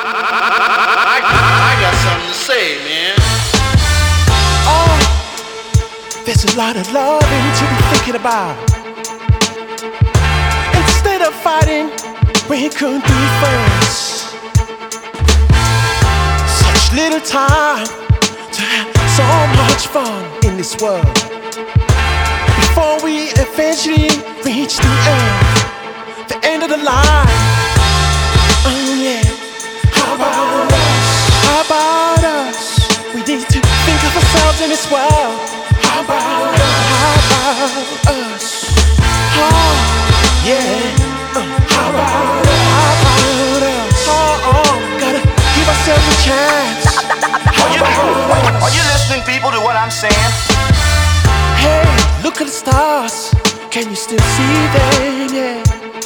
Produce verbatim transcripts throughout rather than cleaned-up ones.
I, I got something to say, man. Oh, there's a lot of loving to be thinking about. Instead of fighting, we could be friends. Such little time to have so much fun in this world. Before we eventually reach the end, the end of the line. Oh yeah. How about us? How about us? We need to think of ourselves in this world. How about us? How about us? Oh yeah. Uh, how about us? How about us? Oh, oh, gotta give ourselves a chance. Are you, are you listening, people, to what I'm saying? Hey, look at the stars. Can you still see them? Yeah.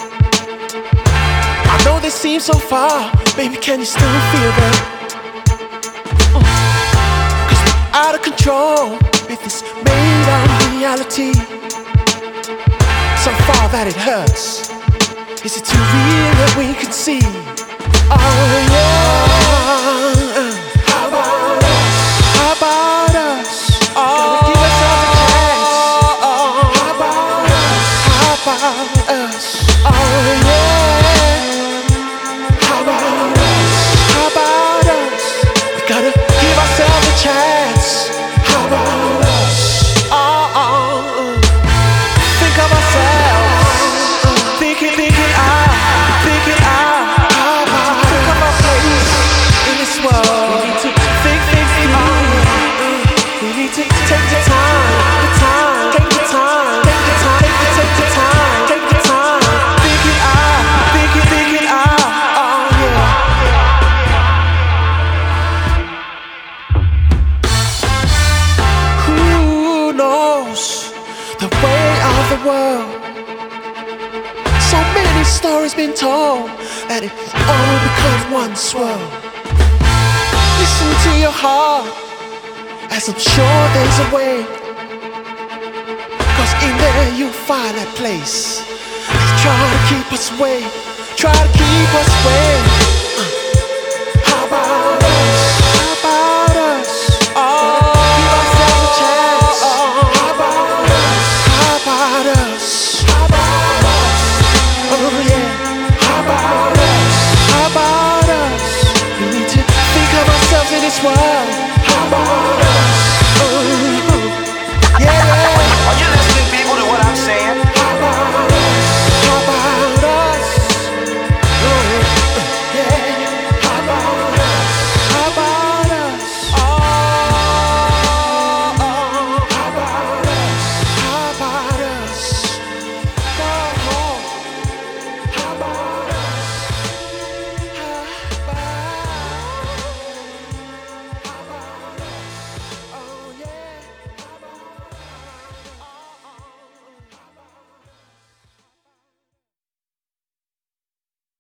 I know they seem so far. Baby, can you still feel them? Uh. Cause we're out of control with this made-up reality. So far that it hurts. Is it too real that we can see? Oh yeah. How about us? How about us? Oh, give ourselves a chance. How about us? How about us? Oh yeah. How about us? How about us? We gotta give ourselves a chance. How about us? Oh, oh, oh. Think of ourselves. Think it, think it out. Think it out. How about think of our place in this world? We need to think things through. We need to take the time, the time, take the time, take the time, take the, take the time, take the time. Think it out, think it, think it out. Oh yeah. Who knows the way of the world? So many stories been told, and it all becomes one swirl. Listen to your heart, as I'm sure there's a way. Cause in there you'll find that place. They try to keep us away, try to keep us away.